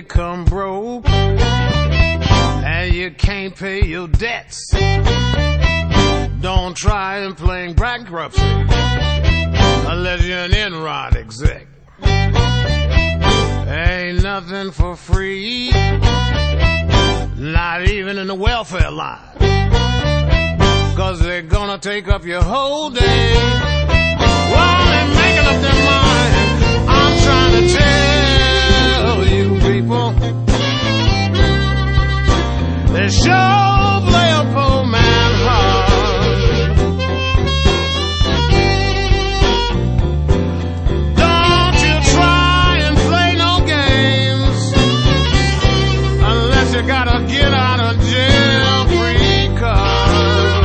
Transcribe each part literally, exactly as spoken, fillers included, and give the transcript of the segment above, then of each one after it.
become broke and you can't pay your debts, don't try and play bankruptcy unless you're an Enron exec. Ain't nothing for free, not even in the welfare line, 'cause they're gonna take up your whole day while they're making up their mind. I'm trying to tell you people, they sure play a poor man hard. Don't you try and play no games unless you gotta get out of jail free card.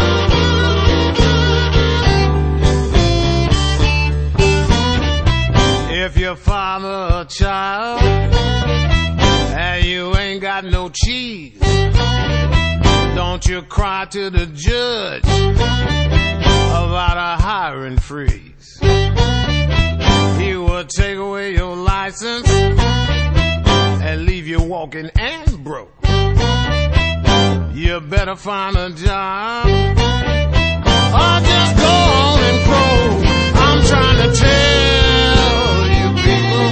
If you father a child and you ain't got no cheese, don't you cry to the judge about a hiring freeze. He will take away your license and leave you walking and broke. You better find a job or just go on and croak. I'm trying to tell you people,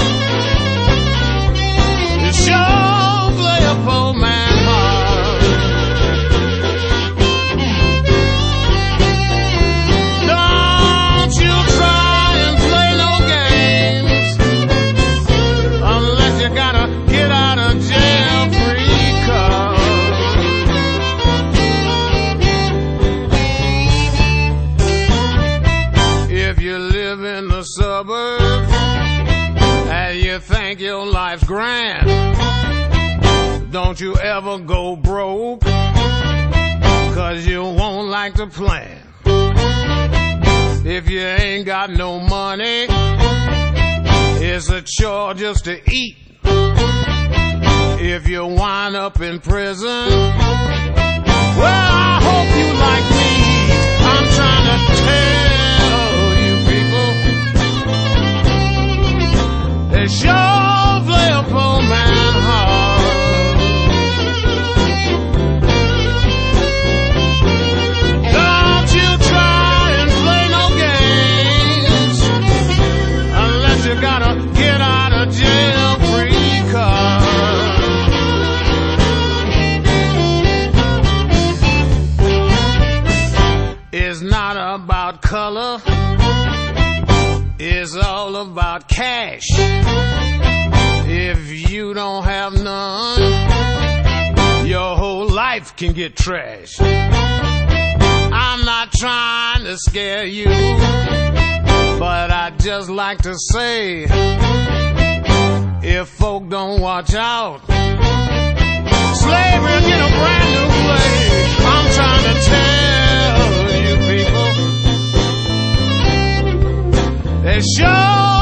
you sure play a poor man hard. Don't you try and play no games unless you gotta get out of jail free card. If you live in the suburbs and you think your life's grand, don't you ever go broke, 'cause you won't like to plan. If you ain't got no money, it's a chore just to eat. If you wind up in prison, well, I hope you like me. I'm trying to tell you people, they sure play a poor man hard. Don't you try and play no games unless you gotta get out of jail free card. It's not about color, it's all about cash. If you don't have none, your whole life can get trashed. I'm not trying to scare you, but I just like to say, if folk don't watch out, slavery will get a brand new way. I'm trying to tell you people, they sure